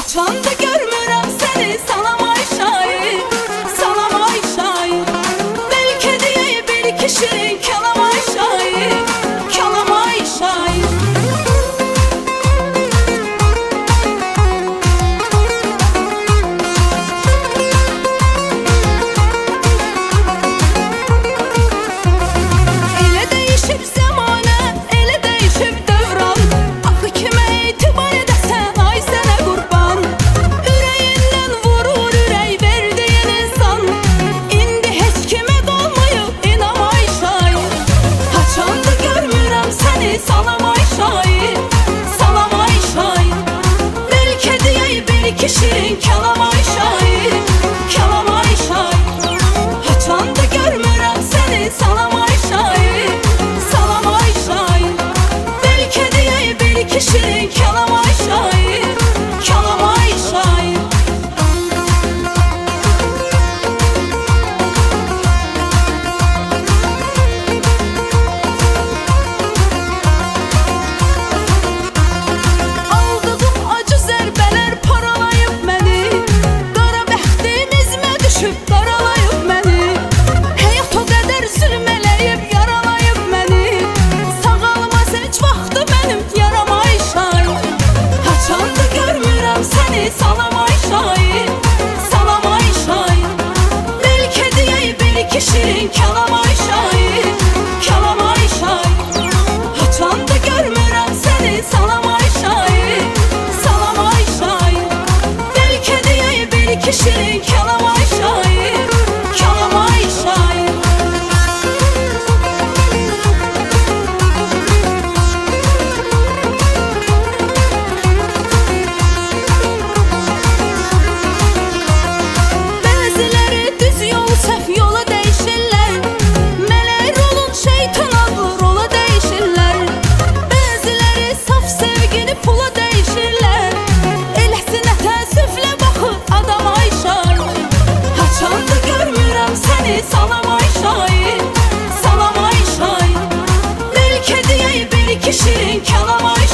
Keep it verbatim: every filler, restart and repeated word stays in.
Haçanda görmürəm səni, salam ay şair, salam ay şair. Bəlkə deyək bir-iki şirin kəlam ay şair, kəlam ay şair. Elə dəyişib zəmanə, elə dəyişib dövran. Axı kimə etibar edəsən, ay sənə qurban. Ürəyindən vurur ürək verdiyin insan. İndi heç kimə qalmayıb inam ay şair. Haçanda görmürəm səni, salam ay şair, salam ay şair. Bəlkə deyək bir-iki şirin kəlam ay şair, kəlam ay şair. Haçanda görmürəm səni, salam ay şair, salam ay şair. Bəlkə deyək bir-iki şirin kəlam ay şair, kəlam ay şair. Aldığım acı zərbələr paralayıb məni. Qara bəxtim izmə düşüb qaralayıb məni. Həyat o qədər zülm eləyib yaralayıb məni. Sağalmaz heç vaxtı mənim yaram ay şair. Haçanda görmürəm səni, salam ay şair, salam ay şair. Bəlkə deyək bir-iki şirin kəlam ay şair, kəlam ay şair. Haçanda görmürəm səni, salam ay şair, salam ay şair. Bəlkə deyək bir-iki şirin kəlam ay şair, kəlam ay şair. Bəziləri düz yol, səhv yola dəyişirlər. Mələk rolun şeytan adlı rola dəyişirlər. Bəziləri saf sevgini pula dəyişirlər. Eləsinə təəssüflə baxır adam ay şair. Haçanda görmürəm səni, salam ay şair, salam ay şair. Bəlkə deyək bir-iki şirin kəlam ay